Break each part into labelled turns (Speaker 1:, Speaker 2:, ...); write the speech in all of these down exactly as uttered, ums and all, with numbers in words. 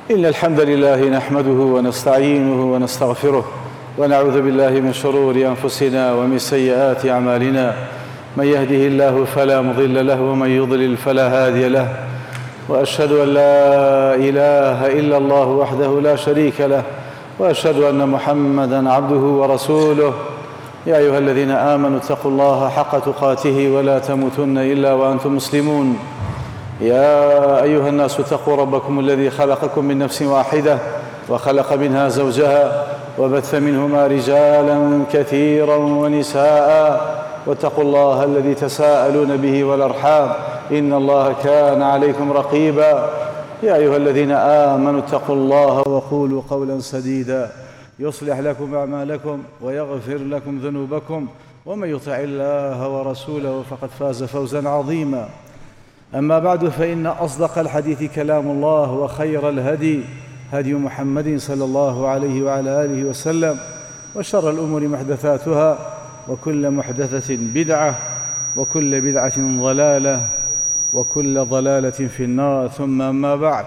Speaker 1: إن الحمد لله نحمده ونستعينه ونستغفره ونعوذ بالله من شرور أنفسنا ومن سيئات أعمالنا. من يهده الله فلا مضل له ومن يضلل فلا هادي له، وأشهد أن لا إله إلا الله وحده لا شريك له، وأشهد أن محمدًا عبده ورسوله. يا أيها الذين آمنوا اتقوا الله حق تقاته ولا تموتن إلا وأنتم مسلمون. يا أيها الناس اتقوا ربكم الذي خلقكم من نفس واحدة وخلق منها زوجها وبث منهما رجالا كثيرا ونساء، واتقوا الله الذي تساءلون به والأرحام إن الله كان عليكم رقيبا. يا أيها الذين آمنوا اتقوا الله وقولوا قولا سديدا يصلح لكم أعمالكم ويغفر لكم ذنوبكم، ومن يطع الله ورسوله فقد فاز فوزا عظيما. أما بعد، فإن أصدق الحديث كلام الله، وخير الهدي هدي محمد صلى الله عليه وعلى آله وسلم، وشر الأمور محدثاتها، وكل محدثة بدعة، وكل بدعة ضلالة، وكل ضلالة في النار. ثم أما بعد،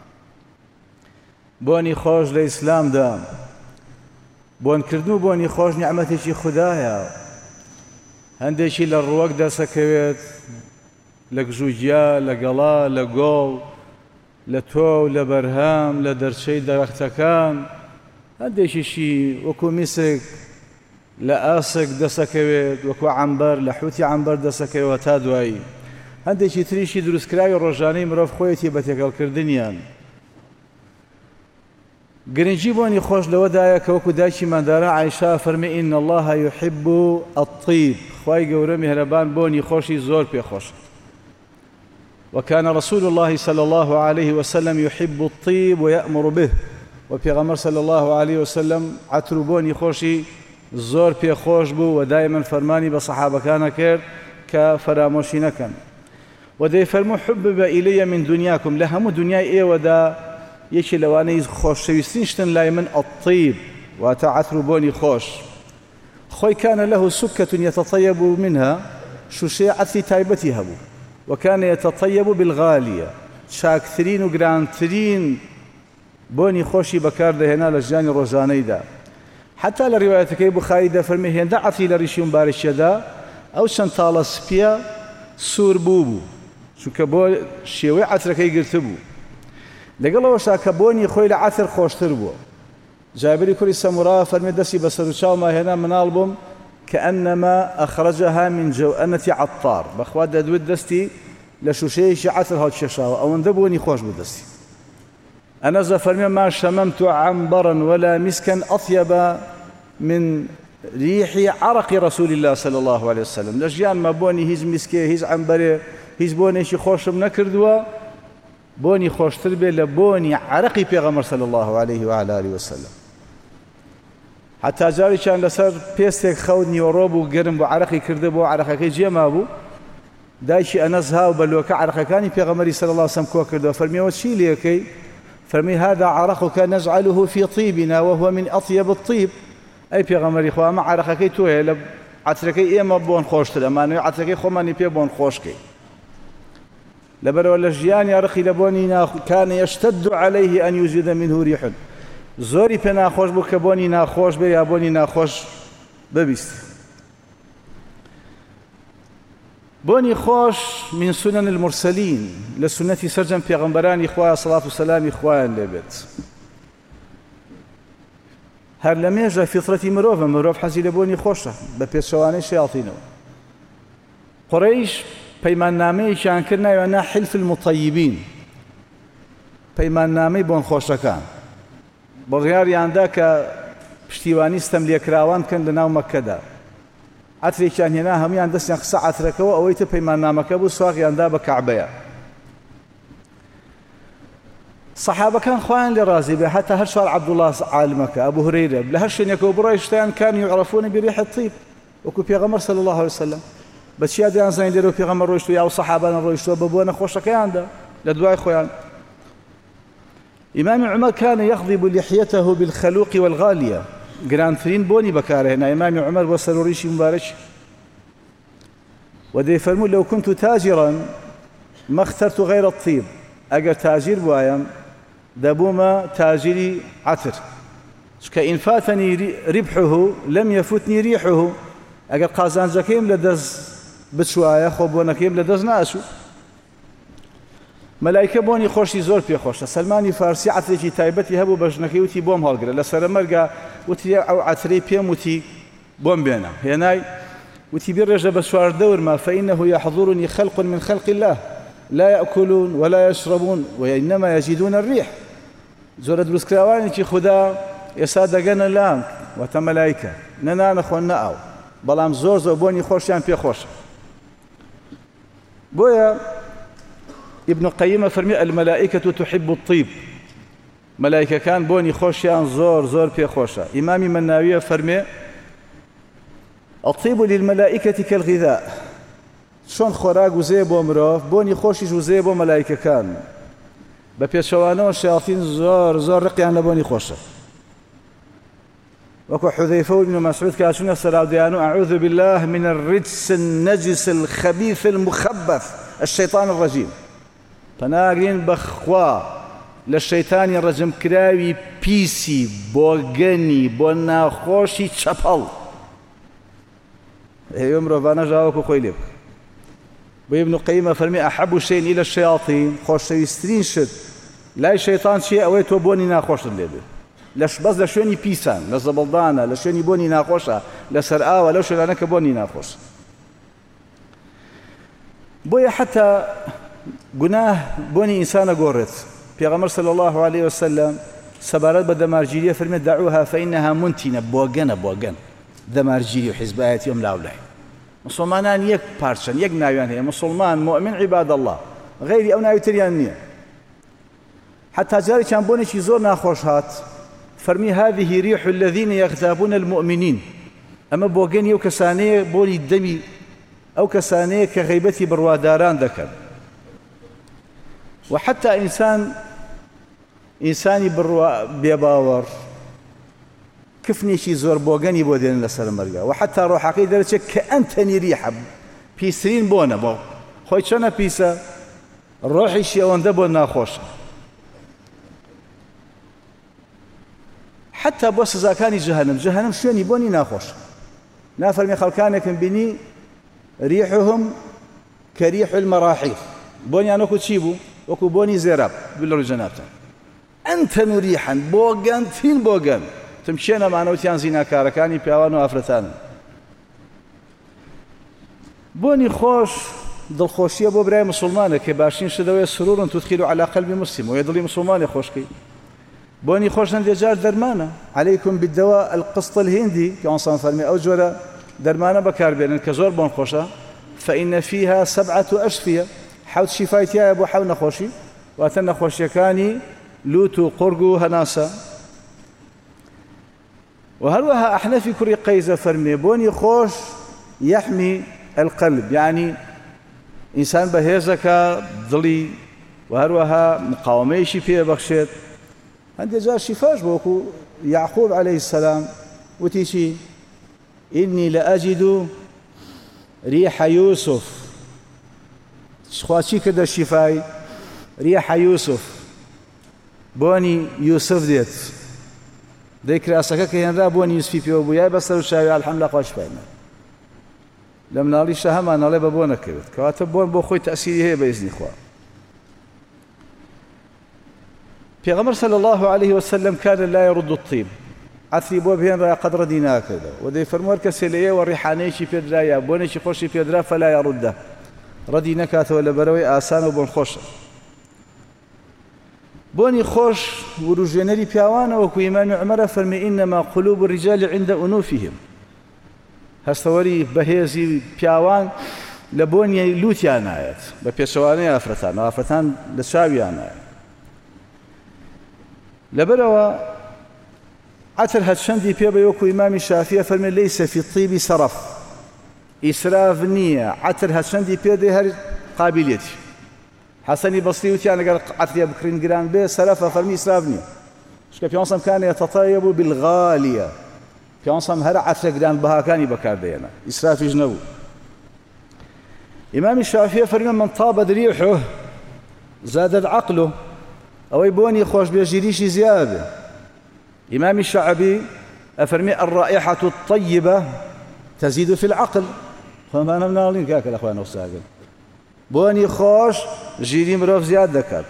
Speaker 1: بۆنی خۆش لە ئیسلامدا بۆنکردن و بۆنی خۆش نیعمەتێکی خودایە. هەندێکی لە ڕووەک دەسەکەوێت، لە گژوگیا، لە گەڵا، لە گۆڵ، لە تۆ، لە بەرهەم، لە دەرچەی دەرەختەکان. هەندێکیشی وەکو میسک لە ئاسک دەسەکەوێت، وەکو عەمبەر لە حوتی عەمبەر دەسەکەوێت تا دوایی. هەندێکی تریشی دروستکراوی ڕۆژانەی مرۆڤ خۆیەتی بە تێکەڵکردنیان. گرنگی بۆنی خۆش لەوەدایە کە وەکو دایکی مادارە عایشا فەرمێ ئین الله یحب الطیب، خوای گەورە میهرەبان بۆنی خۆشی زۆر پێخۆش. وكان رسول الله صلى الله عليه وسلم يحب الطيب ويأمر به، وبيغمر صلى الله عليه وسلم عطر بۆنی خۆشی زۆر پێخۆش بوو و دائما فەرمانی بە سەحابەکانە کرد کە فەرامۆشی نەکەن. و دەیفەرموو حبب إلي من دنياكم، لە هەموو دنیای ئێوەدا یەکی لەوانەی خۆشەویستترین شتن لای من الطیب، واتە عطر بۆنی خۆش. خۆی كان له سكة يتطيب منها، شوشەیە عەتری تایبەتی هەبوو. وكان يتطيب بالغالية، شاكثرين وقرانترين بوني خوشي بكار دهنا لجاني روزاني دا. حتى لروايتك بخاري دا فرمي هندا عطي لريشي مبارش دا أو شنطالة سبيا سور بوبو، شو كبو شيوي عطركي قرتبو لقلوا شاك بوني خوي لعثر خوش تربو. جابري كوري سامورا فرمي دسي بسروشاو ما هنا من ألبوم كأنما أخرجها من جوأنة عطار، بخوات دود دستي لشوشيش عثر هاد ششاوة أو اندبوني خوش بدستي. أنا زفرمي ما شممت عنبرا ولا مسكا أطيب من ريح عرق رسول الله صلى الله عليه وسلم. لجيان ما بوني هيز مسكي هيز عنبري هيز بوني شي خوش بنكردوا، بوني خوش تربي لبوني عرقي بيغمر صلى الله عليه وعلى آله وسلم. حتى جاري كان لسر بيستك خودني وروبو قرن بو عرقي كرده بو عرقكي جيما بو دايشي أنزها وبلوكا عرقكاني بيغمري صلى الله عليه وسلم كو كرده فرمي وشي ليكي فرمي هذا عرقك نجعله في طيبنا وهو من أطيب الطيب. أي بيغمري خواه ما عرقكي توهي لب عطركي إيما بون خوشتر أمانو عطركي خوماني بي بون خوشكي لبرو لجياني عرقي لبوني كان يشتد عليه أن يزيد منه ريح، زۆری پێ ناخۆش بوو کە بۆنی ناخۆش بێ یا بۆنی ناخۆش ببیست. بۆنی خۆش من سنن المرسلین، لە سنەتی سەرجەم پێغەمبەرانی خوایە سەڵات و سەلامی خوایان لێبێت. هەر لە مێژە فیترەتی مرۆڤە، مرۆڤ حەزی لە بۆنی خۆشە بە پێچەوانەی شەیاطینەوە. قوڕەیش پەیماننامەیەکیان کرد ناوێنە حلف المطیبین، پەیماننامەی بۆن خۆشەکان. بڕیاریاندا کە پشتیوانی ستەم لێکراوان بکەن لە ناو مەککەدا. عەترێکیان هێنا هەمویان دەستیان خسە عەترەکەەوە، ئەوەی تر پەیماننامەکە بوو، سواغیاندا بە کەعبەیە. سەحابەکان خۆیان لێ ڕازی بێ، حتا هەر شوار عەبدوڵڵا عالمەکە ئەبوو هورەیرە لە هەر شوێنێکەوە بڕۆی شتیان کان یعرفون بریح الطیب، وەکو پێغەمبەر صلی الله عليه وسلم. بەچیا دەیانزانین لێرە پێغەمبەر ڕۆیشتووە یا و سەحابان ڕۆیشتووە بە بۆ نەخۆشەکەیاندا لە دوای خۆیان. إمام عمر كان يخضب لحيته بالخلوق والغالية، قرانترين بوني بكاره هنا إمام عمر وسروريشي مبارك. ودي فرمو لو كنت تاجرا ما اخترت غير الطيب، ئەگەر تاجیر بوایم دبوما تاجري عطر كإن فاتني ربحه لم يفتني ريحه أجل قازان زكيم لدز بتشوايا خبونكيم لدز ناسو ملائكة بوني خوشي زور بي خوشة سلماني فارسي عطريكي تايبتي هبو بجنكي وتي بوم هالقرا لسر مرقا وتي أو عطري بيم وتي بوم بينا هناي وتي بيرجع بسوار دور ما فإنه يحضرني خلق من خلق الله لا يأكلون ولا يشربون وإنما يجدون الريح زور دروس كراواني كي خدا يسادقنا لام وتملائكة ننا نخونا أو بلام زور زور بوني خوشيان بي خوشة بويا ابن القيم فرمي الملائكة تحب الطيب ملائكة كان بوني خوشيان زور زور بي خوشة إمامي مناوية فرمي الطيب للملائكة كالغذاء شون خوراق وزيبو مروف بوني خوشي وزيبو ملائكة كان بپێچەوانەوە شیاطین زۆر زۆر ڕقیان لە بۆنی خۆشە وەکو حذەیفە و ابن مسعود کاچوونە سەراودەیان و أعوذ بالله من الرجس النجس الخبيث المخبث الشيطان الرجيم پەناگرین بەخوا لە شەیتانی ڕەجمکراوی پیسی بۆگەنی بۆ ناخۆشی چەپەڵ ئێوە مرۆڤانە ژاوەکو خۆی لێ بکە بۆ ابن القيم فەرمی أحب شيء إلى الشياطين خۆشەویستترین شت لای شەیتان چییە ئەوەی تۆ بۆنی ناخۆشت لێ بێ لەش بەس لە شوێنی پیسان لە زەبەڵدانە لە شوێنی بۆنی ناخۆشە لەسەر ئاوە لەو شوێنانە کە بۆنی ناخۆش بۆیە حتا گوناه بۆنی ئینسانە گۆڕێت پێغەمبەر صلی الله عليه وسلم سەبارەت بە دەمارگیریە فەرمێت دعوها فإنها منتنة بۆگەنە بۆگەن دەمارگیری و حیزبایەتی ئەم لاولای مسلمانان یەک پارچەن یەک ناویان هەیە مسلمان مؤمن عباد الله غیری ئەو ناوی تریان نییە حتى جارێکیان بۆنێکی زۆر ناخۆش هات فەرمی هذه ريح الذين يغتابون المؤمنين ئەمە بۆگەنی ئەو کەسانەیە بۆنی دەمی ئەو کەسانەیە کە غیبەتی بڕواداران دەکەن وحتى ئینسان ئینسانی بێباوەڕ کفنێکی زۆر بۆگەنی بۆ دێنن لەسەر مەرگە و حتا ڕۆحەکەی دەرەچێت کە ئەنتەنی ریحە پیسرین بۆنە بۆ خۆی چۆنە پیسە ڕۆحیشی ئەوەندە بۆ ناخۆشە حتا بۆ سزاکانی جەهەنەم جەهەنەم شوێنی بۆنی ناخۆش نافەرمی خەڵکانێکم بینی ریحهم کەریح المەراحیض بۆنیان وەکو چی بوو وەکو بۆنی زێراب بلڕ جەنابتان ئەنتەن و ریحەن بۆگەن تین بۆگەن تمشينا مع نوتيان زينا كاركاني بيوان وافرتان بوني خوش دل خوشيه بو براي مسلمانه كباشين شدوي سرور تدخل على قلب مسلم ويضل مسلمان خوشكي بوني خوش عند جار درمانه عليكم بالدواء القسط الهندي كان صان فرمي او جوره درمانه بكار بين كزور بون خوشه فان فيها سبعه اشفيه حوت شفايتي يا ابو حول خوشي واتنا خوشيكاني لوتو قرقو هناسه وهروها أحنفي كري قيزة فرمي بوني خوش يحمي القلب يعني إنسان بهيزك ضلي وهروها مقاوميشي فيه بخشيت عندي جاء شفاش بوكو يعقوب عليه السلام وتيشي إني لأجد ريح يوسف شخواتي كده الشفاي ريح يوسف بوني يوسف ديت ذكر أسكك هنرا بوني يوسفي بيو بويا بس رشاوي الحمد لله فاينا لم نالي شهما نالي بابونا كبت كواتب بون بو خوي تأثيري هي بإذن إخوة پیغمبر صلى الله عليه وسلم كان لا يرد الطيب عثري بو بهن را قدر دينا كذا ودي فرمور كسليه والريحانيشي في درايا بونيشي خوشي في درا فلا يرده ردي نكات ولا بروي آسان وبون خوش بوني خوش وروجينري بياوانا وكو إمام عمر فرمي إنما قلوب الرجال عند أنوفهم هستوري بهيزي بياوان لبوني لوتيان آيات ببيشواني أفرتان أفرتان لشاويان آيات لبروا عتر هاتشندي بيبا يوكو إمام الشافعي فرمي ليس في الطيب سرف إسراف نية عتر هاتشندي بيبا هر قابليتي حسني بصري وتيانا قال عتريا بكرين جران بي سرف فرمي إسراف نية شكا بيونصم كان يتطيب بالغالية بيونصم هر عتر جران بها كان بكار دينا إسراف جنو إمام الشافعي فرمي من طاب ريحه زاد عقله أو يبوني خوش بيجيريش زيادة. إمام الشعبي أفرمي الرائحة الطيبة تزيد في العقل. فما أنا منالين كاك الأخوان وساقل بوني خوش جيري مروف زيادة كات.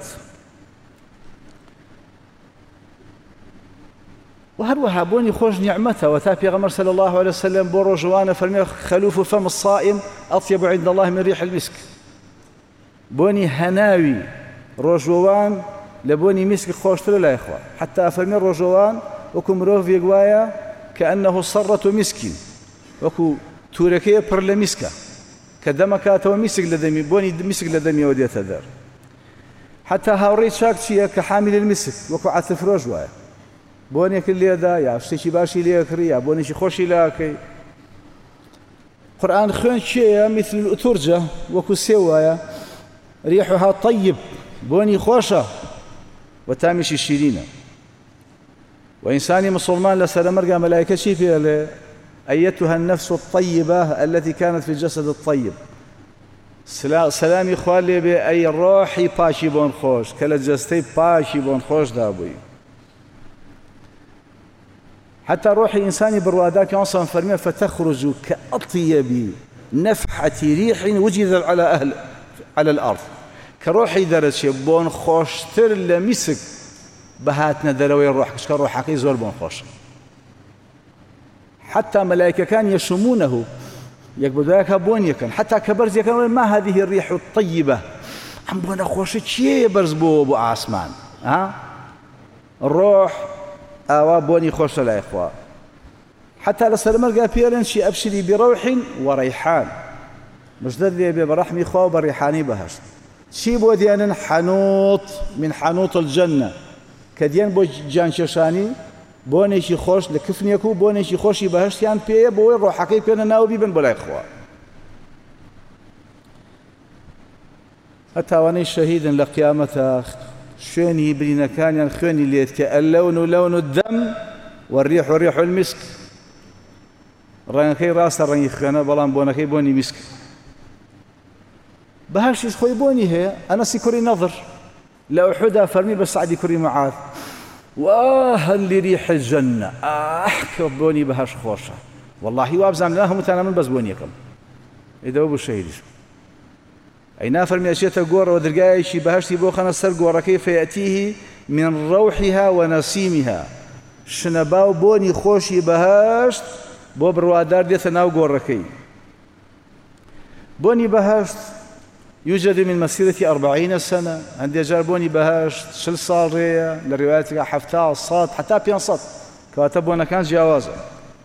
Speaker 1: وهروها بوني خوش نعمتها وتابي غمر صلى الله عليه وسلم بورو جوانا فرمي خلوف فم الصائم أطيب عند الله من ريح المسك. بوني هناوي روجوان لبوني مسك خوشتر لا إخوة حتى فرمي روجوان وكو مروف يقوايا كأنه صرة مسكين وكو توركية برل مسكة كدمكاتو مسك لدمي بوني مسك لدمي وديت دار. حتى هاوريت شاكتشيا كحامل المسك وكو عثف روجوايا بوني كل يدا يا شتي باشي ليكري يا بوني شي خوشي لاكي. قرآن خون شيء مثل الأترجة وكو سوايا ريحها طيب بوني خوشة وتامشي الشيرينة. وإنساني مسلمان لسلامرقى ملائكة شي فيها أيتها النفس الطيبة التي كانت في الجسد الطيب سلامي خوالي بأي روحي باشي بون خوش كلا جستي باشي بون خوش دابوي. حتى روحي إنساني برواداك ينصن فرمي فتخرج كأطيب نفحة ريح وجدت على أهل على الأرض. كروحي درجة بون خوش تر لمسك بهاتنا دروي الروح كروحك يزور بون خوش. حتى ملائكة كان يشمونه يقبل ذلك بون يكن حتى كبرز يكن ما هذه الريح الطيبة عم بون خوش شيء برز بو بو عاسمان ها الروح آوا بوني خوش لا إخوة. حتى لسلم قال بيرن شي أبشري بروح وريحان مش ذي برحمي خوا بريحاني بهشت شي بوديان حنوط من حنوط الجنة كديان بو جان ششاني بوني شي خوش لكفنيكو بوني شي خوشي بهشت يان بيه بوي روحكي بينا ناو بيبن بلا إخوة. حتى واني شهيدا لقيامته شوني برينا كان يعني خوني ليت اللون لون الدم والريح ريح المسك. رانكي راس راني خنا بلان بونكي بوني مسك بهاش خوي بوني هي انا سيكوري نظر لا احدها فرمي بس عادي كوري معاذ واه اللي ريح الجنه احكي بوني بهاش خوشه والله وابزعم لهم تانا من بس بونيكم اذا ابو الشهيد أي نافر من أشياء الجورة ودرجاي شي بهشتي بوخنا السر جورة كيف يأتيه من روحها ونسيمها شنباو بوني خوشي بهشت بو بروادار دي ثناو جورة كي بوني بهشت يوجد من مسيرة أربعين سنة عندي جار بوني بهشت شل صار ريا لرواياتك حفتاء الصاد حتى بيان صاد كاتبونا كان جوازا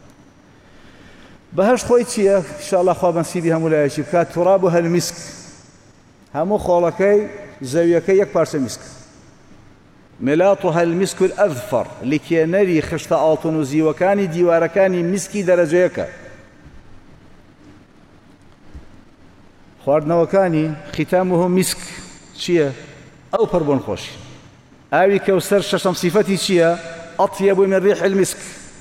Speaker 1: بهشت خويتي إن شاء الله خواب نسيبها ملايشي كات ترابها المسك همو خولكي زاويكي يك بارس مسك ملاطها المسك الأذفر لكي نري خشت آلتون وزيوكاني ديواركاني مسكي درجيك خواردنا وكاني ختامه مسك شيا أو بربون خوش آوي كوسر ششم صفتي شيا أطيب من ريح المسك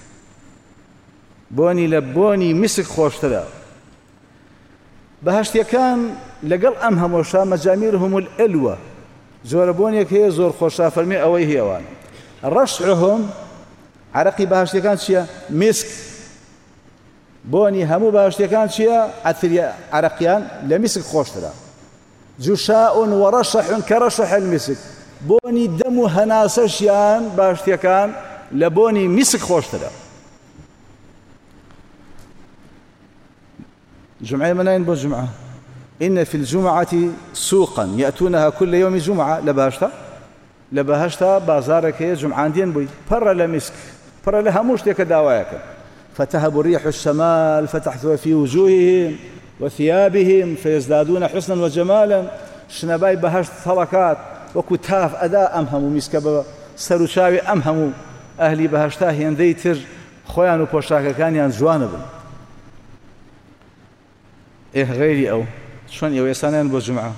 Speaker 1: بوني لبوني مسك خوش تلا بهشت كان لقل أمهم وشا مجاميرهم الألوة زور بونيك هي زور خوشا فرمي أوي هي وان رشعهم عرقي بهشت كان شيا مسك بوني همو بهشت كان شيا عثريا عرقيان لمسك خوش تلا جشاء ورشح كرشح المسك بوني دم هناسشيان بهشت كان لبوني مسك خوش تلا جمعة منين بو جمعة إن في الجمعة سوقا يأتونها كل يوم جمعة لبهشتا لبهشتا بازارك هي جمعان دين بوي برا لمسك برا لها موش ديك داوايك فتهب الريح الشمال فتحث في وجوههم وثيابهم فيزدادون حسنا وجمالا شنباي بهشت طلقات وكتاف أداء أمهم مسك سروشاوي أمهم أهلي بهشتا هين ذيتر خويان وبوشاكا كان يان جوانب إيه غيري أو شون يو يسانين بو جمعة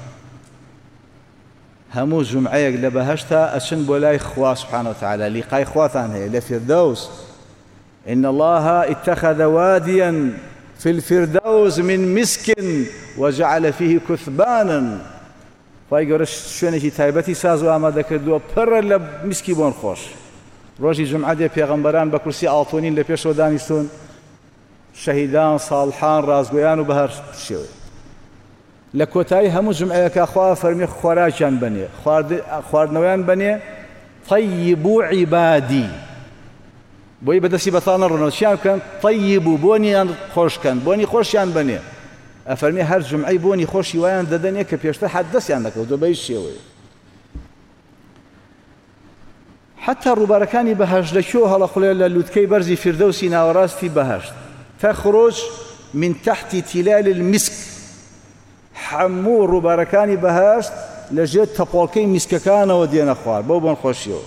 Speaker 1: همو جمعة لبهشتا أشن بولاي خوا سبحانه وتعالى لقاي خواتان هي لفردوس إن الله اتخذ واديا في الفردوس من مسك وجعل فيه كثبانا خوای گەورە شوێنێکی تایبەتی ساز و ئامادە کردووە پڕە لە میسکی بۆن خۆش. ڕۆژی جومعە دێ پێغەمبەران بە کورسی ئاڵتۆنین لە پێشەوە دانیشتون، شەهیدان، ساڵحان، ڕازگۆیان و بە هەر شێوەیە. لە کۆتایی هەموو جومعەیەکە خوا فەرمی خۆراکیان بنێ، خواردنەوەیان بنێ طەیبوا عیبادی، بۆی بەدەستی بەتاڵ نەڕۆنەوە، چیان بکەن؟ طەیبوا، بۆنیان خۆشکەن، بۆنی خۆشیان بنێ. ئەفەرمی هەر جومعەی بۆنی خۆشی وایان دەدەنێ کە پێشتر حەد دەستیان نەکەوتووە بە هیچ شێوەیە. حتا ڕووبارەکانی بەهەشت لەکوێوە هەڵەخولێ لە لووتکەی بەرزی فیردەوسی ناوەڕاستی بەهەشت، تەخرج من تحت تلال المسك، هەموو ڕووبارەکانی بەهەشت لەژێر تەپۆڵکەی میسکەکانەوە دێنە خوار بەو بۆن خۆشیەوە.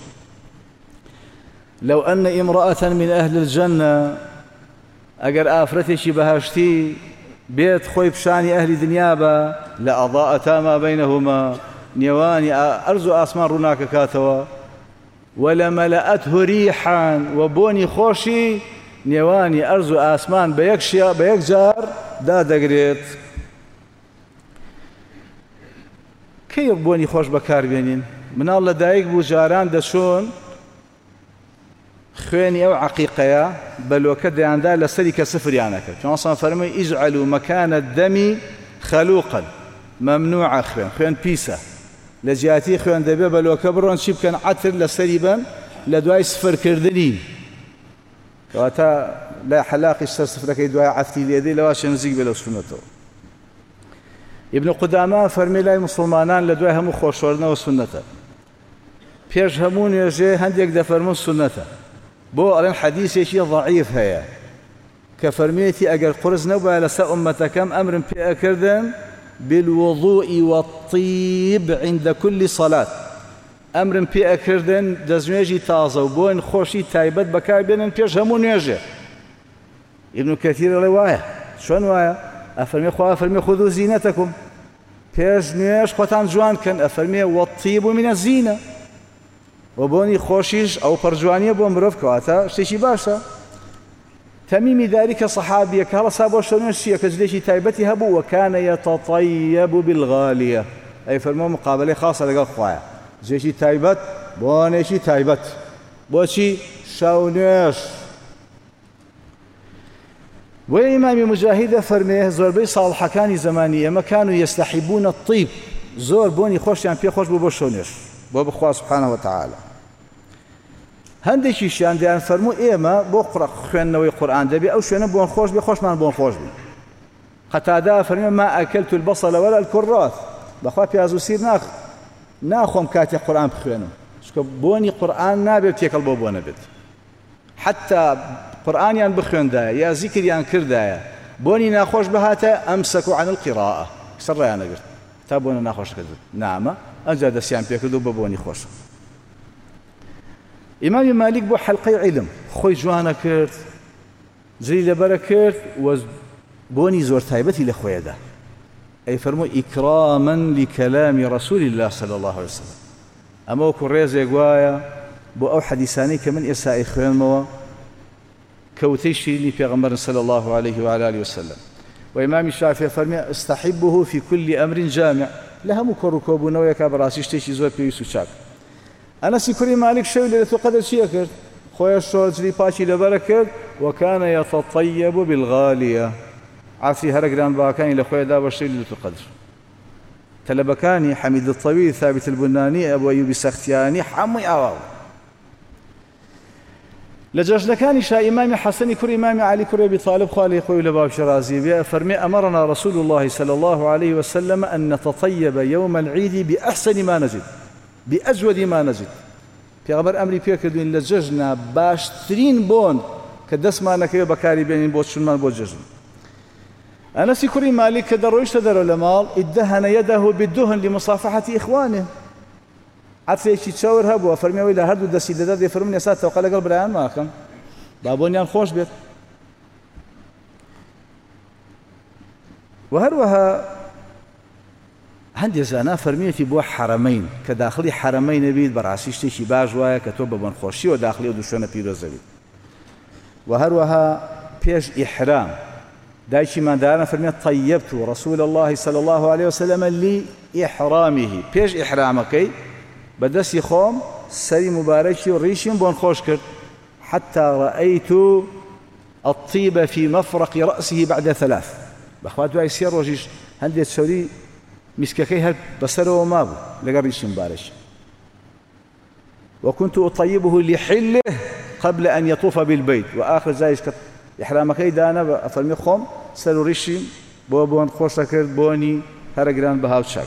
Speaker 1: لو أن امرأة من أهل الجنة أجر آفرتشي بهاشتي بيت خوي بشاني أهل دنيا با لأضاءتا ما بينهما نيواني أرزو آسمان روناك كاتوا ولملأته ريحا وبوني خوشي نيواني أرزو آسمان بيكشيا بيكجار دا دقريت. كي بوني خوش بكار بينين من الله دايق بو جاران دشون خوێنی ئەو عەقیقەیە بەلۆکە دەیاندا لەسەری کە سفریانە کرد. چۆن فەرمووی ئیجعلوا مەکانە الدەمی خەلووقا، مەمنوعە خوێن، خوێن پیسە، لە جیاتی خوێن دەبێ بەلۆکە بڕۆن چی بکەن؟ عەتر لەسەری بن لە دوای سفرکردنی، کەواتە لای حەلاقی سەر سفرەکەی دوای عەفتی لێدەی لەواشە نزیک بێ لەو سونەتەوە. ئیبن قودامە فەرمی لای موسڵمانان لە دوای هەموو خۆشوەردنەوە سونەتە، پێش هەموو نوێژێ هەندێک دەفەرمون سونەتە. بۆ ئەڵێن حەدیثێکی ضعیف هەیە کە فەرمێتی ئەگەر قورس نەبووە لەسەر ئومەتەکەم ئەمرم پێ ئەکردن بالوضوء والطيب عند كل صلاة، ئەمرم پێ ئەکردن دەستنوێژی تازە و بۆن خۆشی تایبەت بەکاربێنن پێش هەموو نوێژێ. ئیبن کەثیر ئەڵێ وایە، چۆن وایە؟ ئەفەرمێ خوا فەرمێ خودو زینەتەکم، پێش نوێژ خۆتان جوان کەن، ئەفەرمێ والطيب من الزینە، و بۆنی خۆشیش ئەو پەرجوانیە بۆ مرۆڤ کەواتە شتێکی باشە. تەمیمی داری کە سەحابیە کە هەڵەسا بۆ شەونێژ چییە کە جلێکی تایبەتی هەبوو وەکانە یەتەطەیەب بالغالیە، ئەی فەرمۆ مقابلەی خاصە لەگەڵ خوایە، جێکی تایبەت بۆنێکی تایبەت. بۆچی؟ شەونێژ. بۆیە ئیمامی مجاهیدە فەرمێ زۆربەی ساڵحەکانی زەمانی ئێمە کانوا یەستەحیبونە الطیب، زۆر بۆنی خۆشیان پێ خۆش بوو بۆ شەونێژ، بۆ بخوا سبحانه وتعالى. هەندێکیشیان دەیان فەرموو ئێمە بۆ خوێندنەوەی قورئان دەبێ ئەو شوێنە بۆن خۆش بێ، خۆشمان بۆن خۆش بێ. قەتادە فەرمێ ما ئەکەلت البەصل ولا الكراث، بەخوا پیاز و سیر ناخ ناخۆم کاتێک قورئان بخوێنم، چونکە بۆنی قورئان نابێت تێکەڵ بۆ بۆ نەبێت. حتا قورئانیان بخوێندایە یا زیکریان کردایە بۆنی ناخۆش بهاتە ئەمسەکوا عن القراءة، سەرڕایان نەگرت تا بۆنە ناخۆش کرد، نامە ئەنجا دەستیان پێ کرد و بە بۆنی خۆش. ئیمامی مالیک بۆ حەلقەی عیلم خۆی جوانە کرد، جلی لەبەرە کرد و بۆنی زۆر تایبەتی لە خۆیەدا. ئەی فەرمووی ئیکراما لکەلامی ڕەسوول الله صلی الله علیه وسلم. ئەمە وەکو ڕێزێک وایە بۆ ئەو حەدیثانەی کە من ئێستا ئەیخوێنمەوە کەوتەی شیرینی پێغەمبەر صلی الله عليه وعلى آله وسلم. وإمام الشافعي فەرمێ استحبه في كل أمر جامع، لە هەموو کۆڕ و کۆبوونەوەیەکە بەڕاستی شتێکی زۆر پێویست و چاک. ئەنەسی کوڕی مالیک شەوی لەیلەتوڵ قەدر چییە کرد؟ خۆیان شۆ جلی پاکی لەبەرە کرد وەکانە یەتەطەیەب بالغالیە، عەفری هەرە گرانبەهاکانی لە خۆیدا بە شەوی لەیلەتوڵ قەدر. تەلەبەکانی حەمید الطەویل، ثابت البنانی، ئەبو ئەیوبی سەختیانی هەمووی ئاواو. لە جەژنەکانیشا ئیمامی حەسەنی کوڕی ئیمامی عەلی کوڕی ئەبی طالب خوا لێی خۆی لە باوکی ڕازی بێ فەرمێ ئەمەڕنا رەسوول الله صلی الله عليه وسلم أن نتطيب يوم العيد بأحسن ما نجد بأجود ما نجد. پێغەمبەر ئەمری پێ کردوین لە جەژنە باشترین بۆن کە دەستمانەکەوێ بەکاری بێنین بۆ چونمان بۆ جەژن. ئەنەسی کوڕی مالیک کە دەڕۆیشتە دەرەوە لە ماڵ ئیدەهەنە یەدەه بالدهن لمصافحة إخوانه، عەترێکی چاور هەبووە فەرمێەوەی لە هەردوو دەستی دەدا دێفەرمون ئێستا تەوقە لەگەڵ برایان ماکەم با بۆنیان خۆش بێت. و هەروەها هەندێک زانا فەرمیەتی بۆ حەرەمەین کە داخلی حەرەمەین نەبیت بەڕاستی شتێکی باش وایە کە تۆ بە بۆنخۆشیەوە داخلی و دوو شوێنە پیرۆزە بیت. و هەروەها پێش ئیحرام دايشي ما دارنا فرمي طيبت رسول الله صلى الله عليه وسلم لإحرامه بيش إحرامك بدس يخوم سري مباركي وريشين بون خوش كرت حتى رأيت الطيب في مفرق رأسه بعد ثلاث بخوات واي سير وجيش هندي تسوري مسككي هل بسره وما بو لقى ريشين مبارش وكنت أطيبه لحله قبل أن يطوف بالبيت وآخر زايش كت إحرامك دانا فرمي خوم سرو ريشين بو بون خوش كرت بوني هرقران بهاو شاك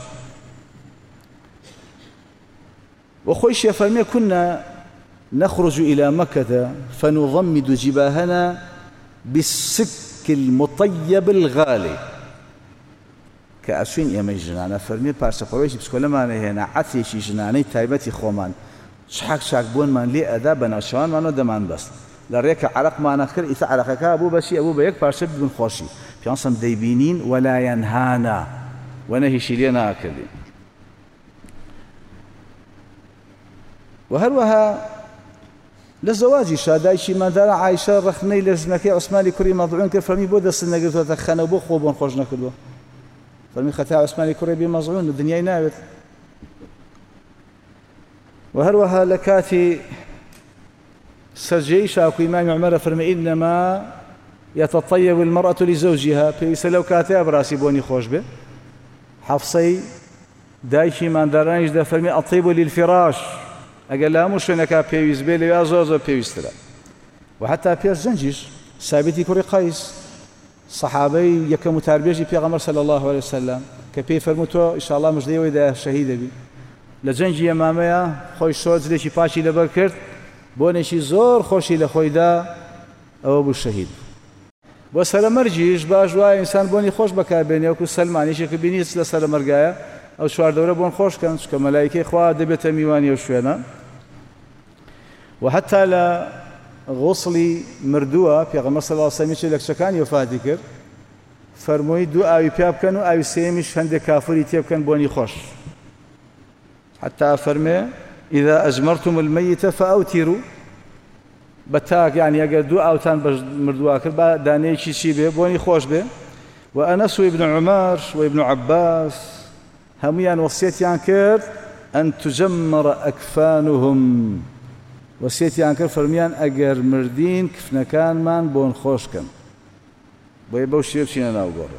Speaker 1: وخويش يفرمي كنا نخرج إلى مكة فنضمد جباهنا بالسك المطيب الغالي كأسوين يمي جنانا فرمي بارسا قويش بسكولا مانا هنا عثيشي جناني تايبتي خومان شحاك شاك بون من لي أدابنا وشوان مانو دمان بس لريك عرق ما نخر إذا عرقك أبو بشي أبو بيك بارسا بن خوشي بيانصم ديبينين ولا ينهانا ونهيشي لنا أكلي وهروها لزواجي شادايشي ما دار عائشة رخني لزنكي عثماني كوري مضعون كفرمي بودا سنة قلت تخنا بو خوبون خوشنا كدوا فرمي ختا عثماني كوري بمضعون الدنيا نابت وهروها لكاتي سجي شاكو إمام عمر فرمي إنما يتطيب المرأة لزوجها فيس لو كاتي براسي بوني خوش به حفصي دايشي ما دارانيش دا فرمي أطيب للفراش أقل لها مش هناك بيوز بيلي يا زوزو بيوز ترى وحتى بيوز زنجيش ثابتي كوري قيس صحابي يكمو تربيجي بيغمر صلى الله عليه وسلم كبي فرموتو إن شاء الله مش ديوي دا شهيدة بي لجنجي يماميا خوي شوز ليشي باشي لبركرت بونيشي زور خوشي لخوي دا أو أبو الشهيد وسلام مرجيش باجوا إنسان بوني خوش بكار بيني وكو سلمانيش كبيني لسلام مرقايا أو شوار دورة بون خوش كان كملائكة إخوة دبت ميواني وشوينا وحتى لا غسلي مردوها في غمر صلى الله عليه وسلم لك شكان يفادي كر فرموي دو آوي بياب كانوا آوي سيمش هند كافري تياب كان بوني خوش حتى فرمي إذا أجمرتم الميت فأوتروا بتاك يعني أجر دو أوتان مردوها كر داني شي شي به بوني خوش به وأنس وابن عمر وابن عباس هميان وصيتيان كرد أن تجمر أكفانهم وصيتيان كرد فرميان أجر مردين كفنا كان من بون خوش كان بيبو شيرشينا ناوغور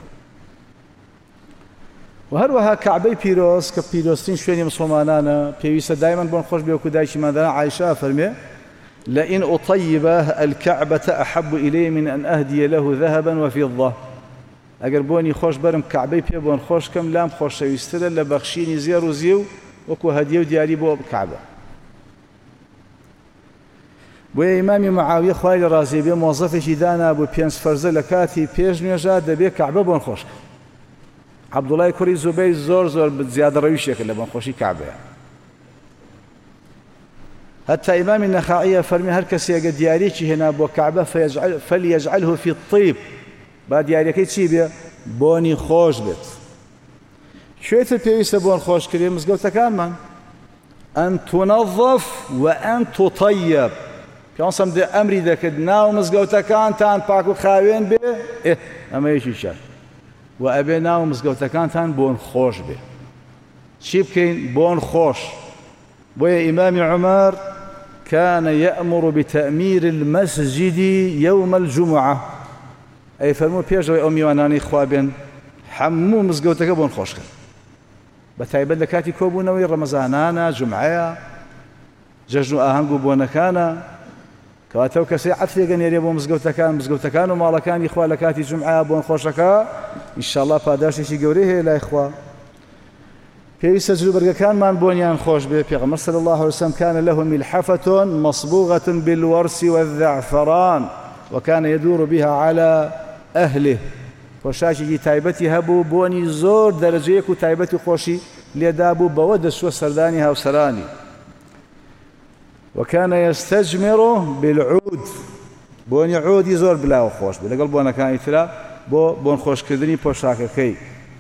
Speaker 1: وهروها كعبي بيروس كبيروستين شويني مسلمانانا بيويسا دائما بون خوش بيوكو دايشي ماذا عائشة فرمي لئن أطيبه الكعبة أحب إلي من أن أهدي له ذهبا وفضة اگر بونی خوش برم کعبه پی بون خوش کم لام خوش شویستره لبخشینی زیر و زیو وکو هدیه و دیاری بو کعبه بوی امام معاویه خوای رازی به موظف جدانا ابو پنج فرزه لکاتی پیش نجا دبی کعبه بون خوش عبد الله کوری زبیر زور زور زیاده رویش کله بون خوشی کعبه حتى امام النخعي فرمي هر کسی اگر دیاری چی هنا بو کعبه فيجعل فليجعله في الطيب بعد یاریەکەی چی بێ بۆنی خۆش بێت شوێتر پێویستە بۆن خۆشکردی مزگەوتەکانمان ئەن تونەظف و ئەن تطەیب پێغەمبەر دێ ئەمری دەکرد ناو مزگەوتەکانتان پاک و خاوێن بێ ئەمە یەکی شەر و ئەبێ ناو مزگەوتەکانتان بۆن خۆش بێ چی بکەین بۆن خۆش بۆیە ئیمامی عومەر كان يأمر بتأمير المسجد يوم الجمعة أي فرمو بيجوا أمي وأناني خوابين حمو مزقوتك بون خوشك بتايبد لكاتي كوبونوي رمضانانا جمعة ججنو أهنجو بونكانا كواتو كسي عثري جنيري بون مزقوتكان مزقوتكان وما كان إخوة لكاتي جمعة بون خوشكا إن شاء الله باداشي شي جوريه لا إخوة في سجل بركان من بونيان خوش به پیغمبر صلى الله عليه وسلم كان له ملحفة مصبوغة بالورس والزعفران وكان يدور بها على أهله وشاشي تايبتي هبو بوني زور درجيك وتايبتي خوشي ليدابو بود سوى سردانها وسراني وكان يستجمر بالعود بوني عود يزور بلا خوش بلا قلب وانا كان يتلا بو بون خوش كدني بوشاككي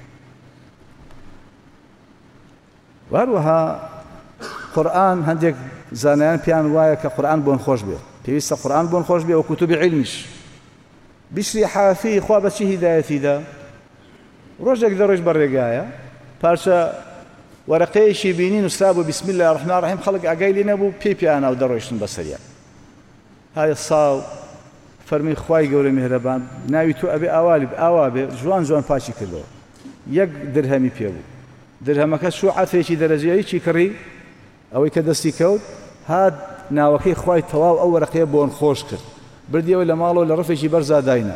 Speaker 1: وهروها قرآن هنديك زانيان بيان وايا كقرآن بون خوش بيه بيويستا قرآن بون خوش بيه وكتب علمش بشری حافی خوا بەچی هیدایەتیدا ڕۆژێک دەڕۆیش بەڕێگایە پارچە وەرەقەیەکی بینی نووسرا بوو بسم الله الرحمن الرحیم خەڵک ئاگای لێ نەبوو پێی پیانە و دەڕۆیشتن بەسەریان هایە ساو فەرمی خوای گەورە میهرەبان ناوی تۆ ئەبێ ئاوالی ئاوا بێ جوان جوان پاچی کردەوە یەک درهەمی پێ بوو درهەمەکە شو عەترێکی دەرەجەیی چی کڕی ئەوەی کە دەستی کەوت هات ناوەکەی خوای تەواو ئەو وەرەقەیە بۆن خۆش کرد بردیەوە لە ماڵەوە لە ڕەفێکی بەرزا داینە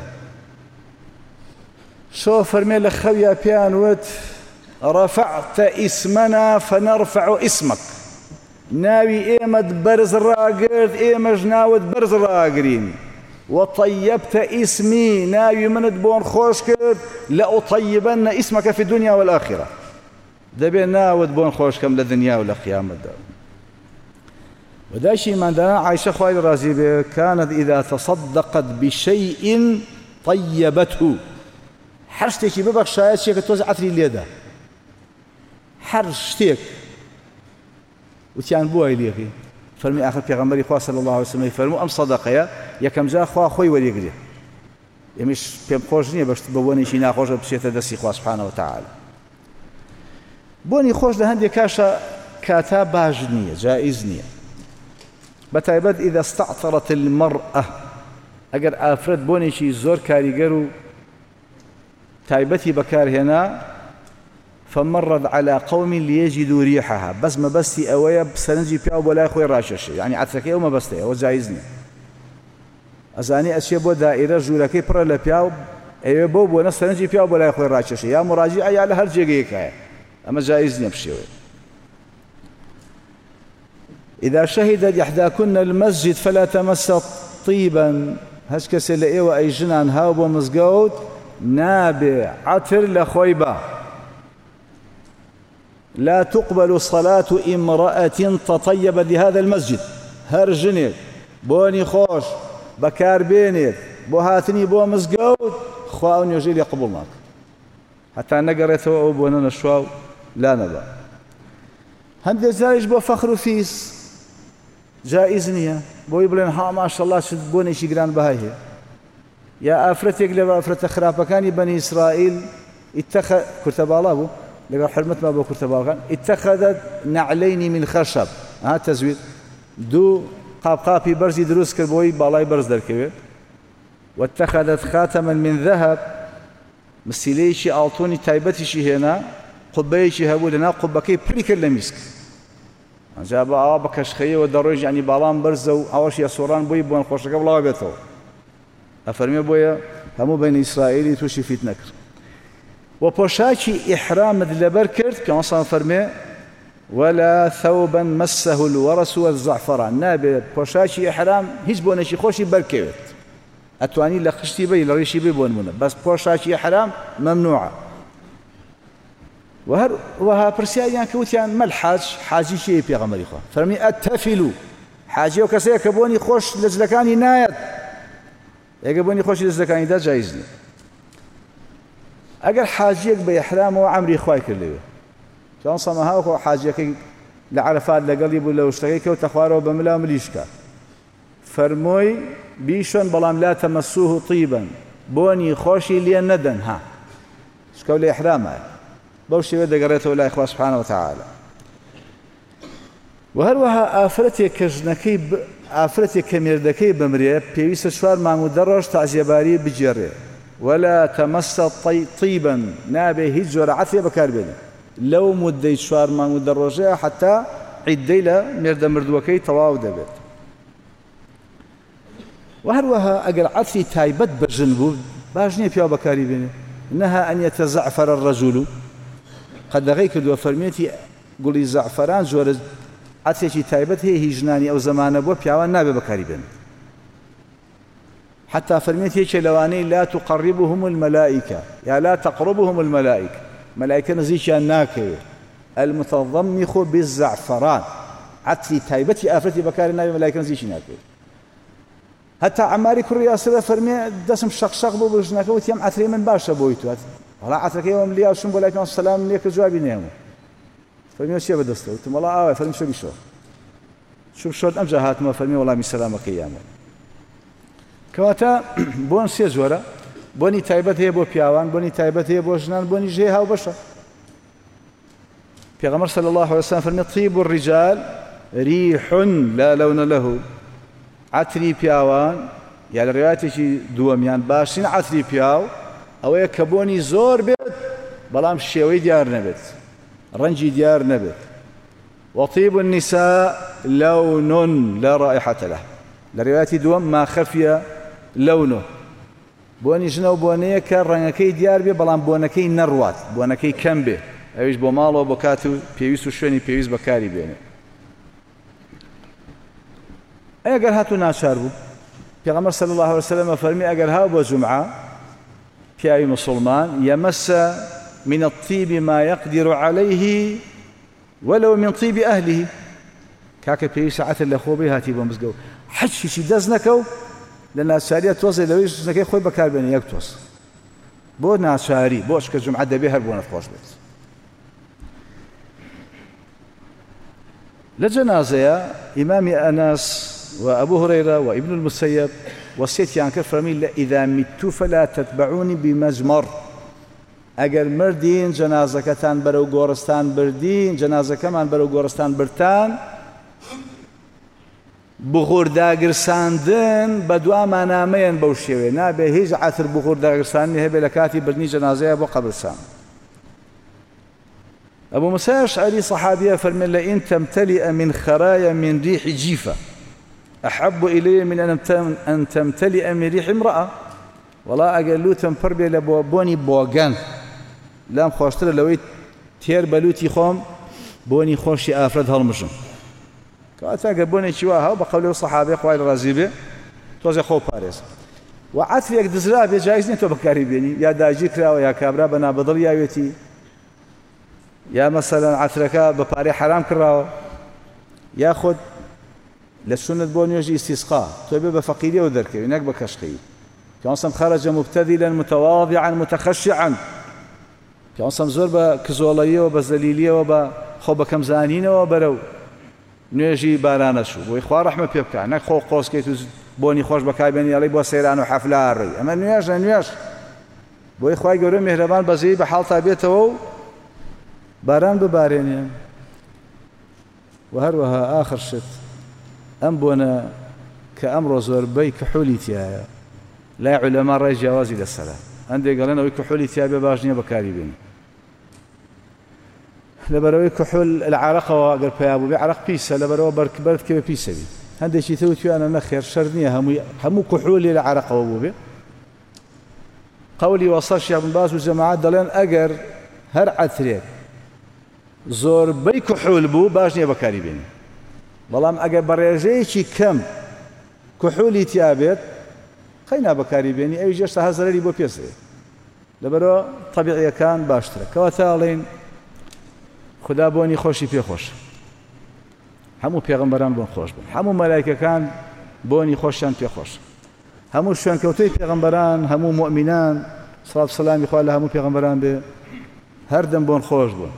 Speaker 1: شۆ فەرمێ لە خەویا پێیان وت رفعت اسمنا فنرفع اسمك ناوي ايمد برز راقرد ايمج ناود برز راقرين وطيبت اسمي ناوي مند بون خوش كرد لأطيبن اسمك في الدنيا والآخرة دبي ناود بون خوش كم للدنيا والقيامة وداشي من دانا عائشة خوالي رازي كانت إذا تصدقت بشيء طيبته حرشتكي ببخ شايد شيء كتوز عطري اليدا هەر شتێک وتیان بۆ ئەیلێکی فەرمی ئاخر پێغەمبەری خوا صلی الله علیه وسلم فەرموو ئەم سەدەقەیە یەکەم جار خوا خۆی وەریگرێ ئێمەش پێم خۆش نییە بە بۆنێکی ناخۆشە بچێتە دەستی خوا سبحانه وتعالى بۆنی خۆش لە هەندێک کاشە کاتا باش نییە جائز نییە بەتایبەت إذا استعطرت المرأة ئەگەر ئافرەت بۆنێکی زۆر کاریگەر و تایبەتی بەکارهێنا فمرض على قوم ليجدوا ريحها بس ما بستي اويا بسرنجي بياو بلا خوي راشش يعني عتركي وما بستي او جايزني ازاني اشي بو دائره جولكي بر لا بياو اي بو بو سرنجي بياو بلا خوي راشش يا مراجع يا له هرجيك اما جايزني بشيء اذا شهد احداكن المسجد فلا تمس طيبا هشكس لايوا اي جنان هاو بو مزقوت نابع عطر لخويبه لا تقبل صلاة امرأة تطيب لهذا المسجد هر جنێک بۆنی خۆش بەکار بێنێت بۆ هاتنی بۆ مزگەوت خوا ئەو نوێژەی لێ قبوڵ ناکات هەتا نەگەڕێتەوە ئەو بۆنە نەشوا و لا نەبا هەندێک جاریش بۆ فەخر و فیس جائز نییە بۆی بڵێن ها ماشەڵڵا چ بۆنێکی گرانبەهای هەیە یا ئافرەتێک لە ئافرەتە خراپەکانی بەنی ئیسرائیل ئیتەخە کورتە باڵا بوو لقى حرمت ما بكر تباغا اتخذت نعلين من خشب ها تزويد دو قاب قابي برزي دروس كربوي بالاي برز دركبه واتخذت خاتما من ذهب مسيليشي الطوني تايبتشي هنا قبيشي هبو لنا قبكي بريكر لمسك جاب اه بكشخيه ودروج يعني بالام برزو اوش يا سوران بوي بون خوش قبل لا بيتو افرمي بويا همو بين اسرائيلي توشي فيت نكر وبوشاكي إحرام لبر كرت كما صار فرمي ولا ثوبا مسه الورس والزعفران نابي بوشاكي إحرام هيج بونشي خوشي بركوت أتواني لخشتي بي لريشي بي بون منا بس بوشاكي إحرام ممنوعة وهر وها برسيان كوتيان ما الحاج حاجي شيء في غمر إخوة فرمي أتفلوا حاجي وكسيه كبوني خوش لزلكاني نايت يقبوني خوش لزلكاني ده جايزني اگر حاجيك باحرام وعمري خواي كليه كان صمها وكو حاجيك لعرفات لقلب ولا اشتكيك وتخواره بملا مليشكا فرموي بيشون بلام لا تمسوه طيبا بوني خوشي لي ندن ها شكو لي احرام بوشي ودا قريته ولا اخوة سبحانه وتعالى وهروها افرتي كجنكي ب... افرتي كميردكي بمريه بيويس شوار ما مدرج تعزيباري بجري ولا تمس طيبا نابي هجر عثية بكاربين لو مدي شوار ما مدرجة حتى عدي له مرد مردوكي تواو دبت وهروها أقل عثي تايبت بجنبو باجني بيا بكاربين إنها أن يتزعفر الرجل قد غيك دو فرميتي قولي زعفران جور عثي تايبت هي هجناني أو زمان بو بيا نابي بكاربين حتى فرميت هيك لواني لا تقربهم الملائكة يا لا تقربهم الملائكة ملائكة نزيش الناكي المتضمخ بالزعفران عتلي تايبتي آفرتي بكار النبي ملائكة نزيش ناكي حتى عماري كل رياسة فرمي دسم شقشق بو بجناك وتيم عتلي من باشا بويتو والله عتلك يوم لي أشم بلايكم السلام ليك جوابي نيمو فرمي وشي بدستو قلت والله آوه فرمي شو بيشو شوف شو أمجا هات ما فرمي والله من سلامك أيامه کەواتە بۆن سێ جۆرە بۆنی تایبەت هەیە بۆ پیاوان بۆنی تایبەت هەیە بۆ ژنان بۆنی ژێ هاوبەشە پێغەمبەر صلی الله عليه وسلم فەرمێ طیب الرجال ریح لا لون له عتری پیاوان یا لە ڕێواتێکی دووەمیان باشترین عتری پیاو ئەوەیە کە بۆنی زۆر بێت بەڵام شێوەی دیار نەبێت ڕەنجی دیار نەبێت وطيب النساء لون لا رائحة له لرواية دوم ما خفي لونه بۆنی ژنە و بۆنەیە کە ڕەنگەکەی دیار بێ بەڵام بۆنەکەی نەڕوات بۆنەکەی کەم بێ ئەویش بۆ ماڵەوە بۆ کات و پێویست و شوێنی پێویست بەکاری بێنێ ئەگەر هاتوو ناچار بوو پێغەمبەر صلی الله عليه وسلم فەرمی ئەگەر هاو بۆ جومعە پیاوی مسلمان يمس من الطيب ما يقدر عليه ولو من طيب أهله كاكا پێویست عەتر لە خۆ بێ هاتی بۆ مزگەوت حەچیشی دەست نەکەو لە ناچاریە تۆزێ لەوەی ژنەکەی خۆی بەکاربێنێ یەک تۆز بۆ ناچاری بۆ چکە جومعە دەبێ هەر بۆ نەخۆش بێت لە جەنازەیە ئیمامی ئەنەس وأبو هريرة وابن المسيب وصيتيان كفرمي إذا مت فلا تتبعوني بمجمر أجر مردين جنازة كتان برو غورستان بردين جنازة كمان برو غورستان برتان بخور داگر ساندن بدو ما نامين بوشيوي نابه هيج عثر بخور داگر ساندن هبه لكاتي بردني جنازة أبو قبرستان أبو موسى الأشعري صحابية فرمي لئن تمتلئ من خرايا من ريح جيفة أحب إلي من أن تمتلئ من ريح امرأة والله أقلو تنفر بي لبوني بوغان لام خوشتر لوي تير بلوتي خوم بوني خوشي آفرد هالمجم كواتا قبوني شواها وبقولي الصحابة خوالي الرازيبي توزي خو باريس وعثر يك دزرابي جايز نيتو بكاري بيني يا داجي كراو يا كابرا بنا بضل يا ويتي يا مثلا عثركا بباري حرام كراو ياخد للسنة بونيوجي استسقاء توبي بفقيرية ودركي هناك بكشخي كأنصم خرج مبتذلا متواضعا متخشعا كأنصم زور بكزولية وبزليلية وبخوب كمزانين وبرو نيجي بارانشو وإخوة رحمة بيبكى هناك خو قوس كيتو بوني خوش بكايبين يالي بو سيران وحفلة الري أما نياش نياش بو إخوة يقولون مهربان بزي بحال طابيته باران ببارين وهروها آخر شت أم بونا كأمر زوربي كحولي تيايا لا علماء رأي جوازي للصلاة عندي قالنا ويكحولي تيايا باجنية بكاريبين لبروي كحول العرق وقال بيابو بعرق بيسا لبرو برك برد كيف بيسا بي عندي شي ثوتي أنا نخير شرنية همو همو كحولي العرق وابو بي قولي وصل شيخ بن باز وجماعات دلين أجر هر عثريك زوربي كحول بو باجنية بكاريبين بەڵام ئەگەر بەڕێژەیەکی کەم کوحولی تیابێت خەینا بەکاری بێنی ئەوی جێشتا هەزەرەری بۆ پێسێ لەبەرەوە تەبیعیەکان باشترە کەواتە ئەڵێن خدا بۆنی خۆشی پێخۆش هەموو پێغەمبەران بۆن خۆش بن هەموو مەلایکەکان بۆنی خۆشیان پێخۆش هەموو شوێنکەوتەی پێغەمبەران هەموو مؤمنان سڵات و سەلامی خوا لە هەموو پێغەمبەران بێ هەردەم بۆن خۆش بوون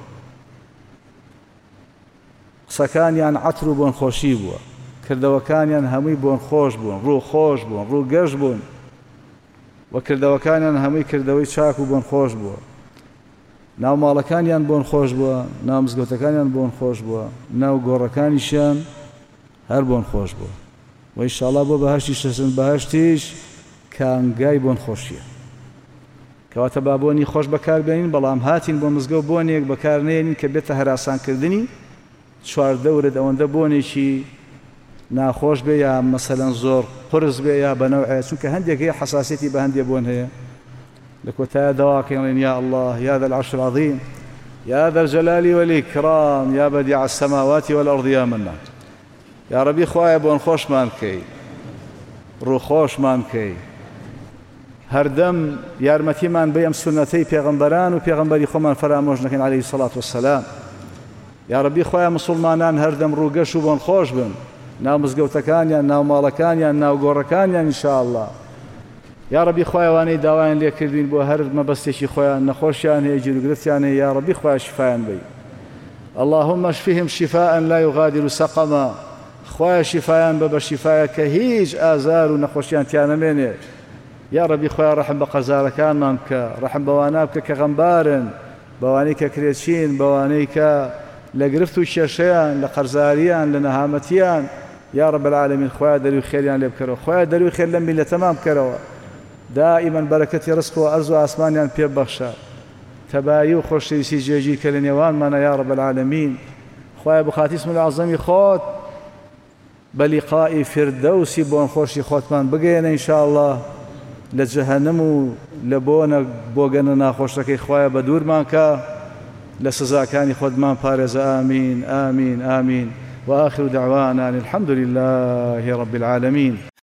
Speaker 1: قسەکانیان عەتر و بۆن خۆشی بووە کردەوەکانیان هەمووی بۆن خۆش بوون ڕوو خۆش بوون ڕوو گەشت بوون و کردەوەکانیان هەمووی کردەوەی چاک و بۆن خۆش بووە ناو ماڵەکانیان بۆن خۆش بووە ناو مزگەوتەکانیان بۆن خۆش بووە ناو گۆڕەکانیشیان هەر بۆن خۆش بووە و ئینشاڵڵا بۆ بەهەشتی شەسن بەهەشتیش کانگای بۆن خۆشیە کەواتە با بۆنی خۆش بەکاربێنین بەڵام هاتین بۆ مزگەوت بۆنێک بەکارنێنین کە بێتە هەراسانکردنی چواردەورت ئەوەندە بۆنێکی ناخۆش بێ یا مەسەلەن زۆر قرس بێ یا بەنەوعەیە چونکە هەندێک هەیە حەساسیەتی بە هەندێک بۆن هەیە لە کۆتایە دەواکەڵێن یا الله یا ذا العرش العظیم یا ذا الجلال والإكرام یا بدیع السماوات والأرض یا منان یا رەبی خوایە بۆن خۆشمان کەی ڕوو خۆشمان کەی هەردەم یارمەتیمان بێ ئەم سونەتەی پێغەمبەران و پێغەمبەری خۆمان فەرامۆژ نەکەین عەلەیهی سەڵات وەسەلام یا رەبی خوایە موسڵمانان هەردەم ڕووگەش و بۆن خۆش بن ناو مزگەوتەکانیان ناو ماڵەکانیان ناو گۆڕەکانیان ئینشاءالله یا رەبی خوایە وانەی داوایان لێ کردوین بۆ هەر مەبەستێکی خۆیان نەخۆشیان هەیە گیرگرفتیان هەیە یا رەبی خوایە شیفایان بی اللهم اشفهم شفاء لا يغادر سقما خوایە شیفایان بە بە شیفایە کە هیچ ئازار و نەخۆشیان تیانەمێنێت. یا ڕەبی خۆیان ڕەحم بە قەرزارەکانمان بکە، ڕەحم بەوانە بکە کە غەمبارن، بەوانەی کە کرێچین، بەوانەی کە لە گرفت و کێشەیان، لە قەرزاریان، لە نەهامەتیان. یا رب العالمین خۆیان دەروی خێریان لێ بکەرەوە، خۆیان دەروی خێر لەم میلەتەمان بکەرەوە، دائیمەن بەرەکەتی ڕزق و ئەرز و ئاسمانیان پێ ببەخشە، تەبایی و خۆشەویستی جێگیر کە لە نێوانمانە یا رب العالمین. خۆیان بخاتی اسم العەظەمی خۆت بە لیقائی فردەوسی بۆن خۆشی خۆتمان بگەێنە ئینشاءالله، لە جەهەنەم و لە بۆنە بۆگەنە ناخۆشەکەی خۆیان بە دوورمان کە، لە سزاکانی خۆتمان پارێزە. ئامین ئامین ئامین. وآخر دعوانا الحمد لله رب العالمين.